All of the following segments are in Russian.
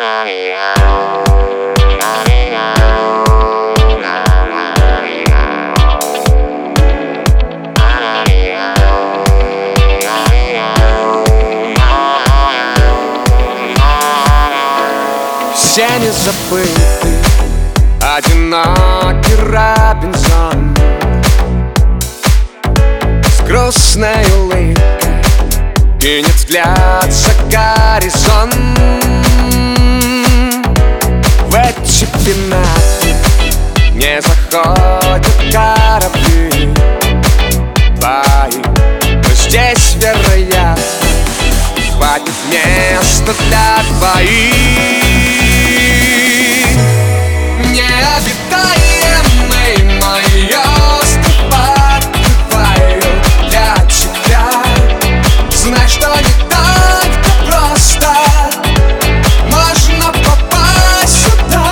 Все не забыты, одинокий Робинзон с грустной улыбкой кинет взгляд за горизонт. В эти пенаты не заходят корабли твои, но здесь, вероятно, хватит места для двоих. Необитаемый мой остров открываю для тебя. Знай, что не так-то просто можно попасть сюда.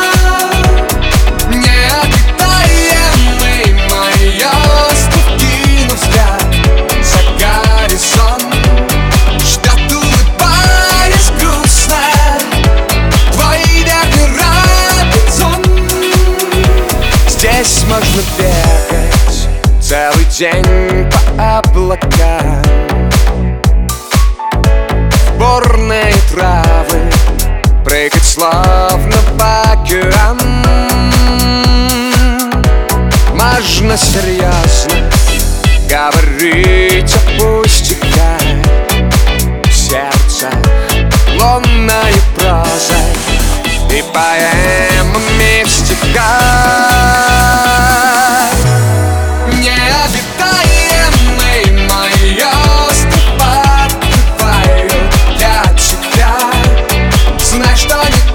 Необитаемый мой остров, кину взгляд за горизонт, ждет, улыбаясь грустно, твой верный Робинзон. Здесь можно бегать целый день по облакам, в бурные травы прыгать словно бакерам. Можно серьезно говорить о пустяках, в сердцах лунной прозой и поэмами в стихах. Необитаемый мой остров открываю для тебя. Знай, что не